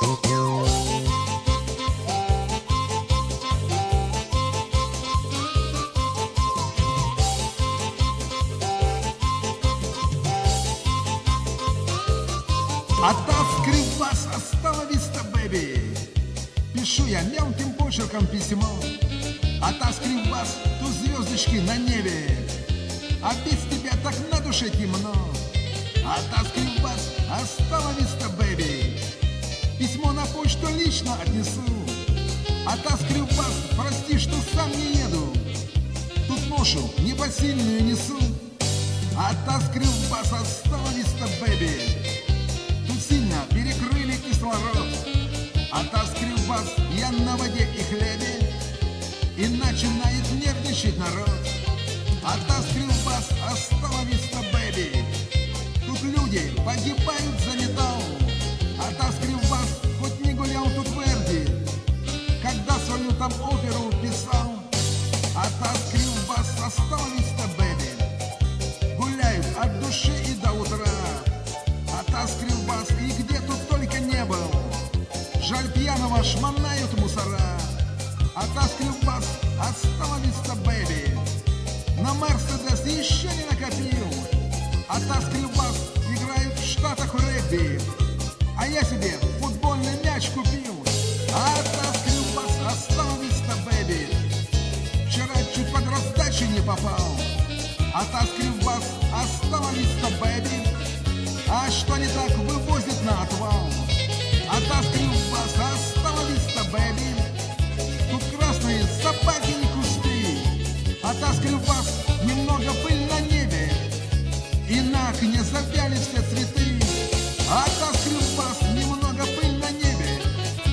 Атас Кривбас, hasta vista, baby. Пишу я мелким почерком письмо. Атас Кривбас, тут звездочки на небе, а без тебя так на душе темно. Атас Кривбас, hasta vista, baby. Письмо на почту лично отнесу. Атас Кривбас, прости, что сам не еду, тут ношу непосильную несу. Атас Кривбас, hasta vista, baby. Сильно перекрыли кислород. Атас Кривбас, я на воде и хлебе, и начинает нервничать народ. Атас Кривбас, hasta vista, baby. Тут люди погибают за металл. Атас Кривбас, хоть не гулял тут Верди, когда свою там оперу писал. Атас Кривбас, hasta vista, baby. Гуляют от души и до утра. Атас Кривбас, и где тут только не был, жаль, пьяного шмонают мусора. Атас Кривбас, hasta vista, baby. На Мерседес еще не накопил. Атас Кривбас, играют в Штатах в регби, а я себе футбольный мяч купил. Атас Кривбас, hasta vista, baby. Вчера чуть под раздачу не попал. Атас Кривбас, hasta vista, baby. А что не так, вывозит на отвал. Атас Кривбас, hasta vista, baby. Тут красные собаки и кусты. Атас Кривбас, немного пыль на небе, и на окне завяли все цветы. Атас Кривбас, немного пыль на небе,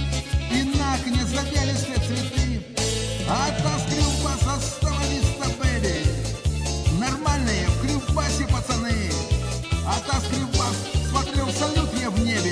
и на окне завяли все цветы. Атас Кривбас, hasta vista, baby. Нормальные в Кривбасе пацаны. Атас Кривбас, смотрел салют я в небе,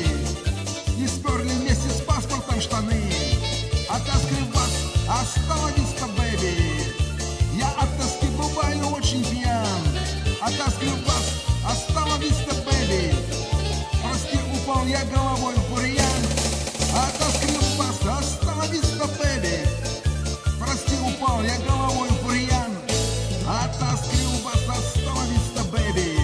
и сперли вместе с паспортом штаны. Атас Кривбас, hasta vista, baby. Я от тоски бываю очень пьян. Атас Кривбас, hasta vista, baby. Прости, упал я головой в бурьян. Атас Кривбас, hasta vista, baby. Прости, упал я головой в бурьян. Атас Кривбас, hasta vista, baby.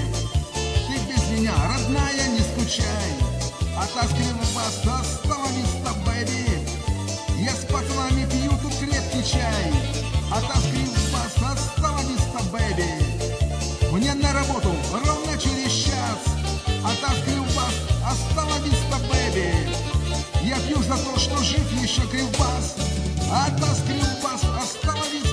Меня, родная, не скучай. Атас Кривбас, hasta vista, baby. Я с пацанами пью тут крепкий чай. Атас Кривбас, hasta vista, baby. Мне на работу ровно через час. Атас Кривбас, hasta vista, baby. Я пью за то, что жив еще Кривбас. Атас Кривбас, hasta vista.